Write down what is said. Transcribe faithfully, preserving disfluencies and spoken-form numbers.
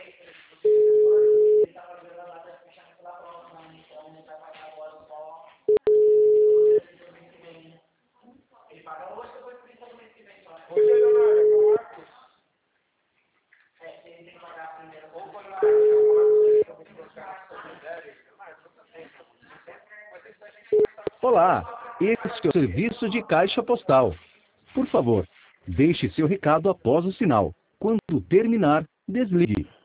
Olá, este é o serviço de caixa postal. Por favor, deixe seu recado após o sinal. Quando terminar, desligue.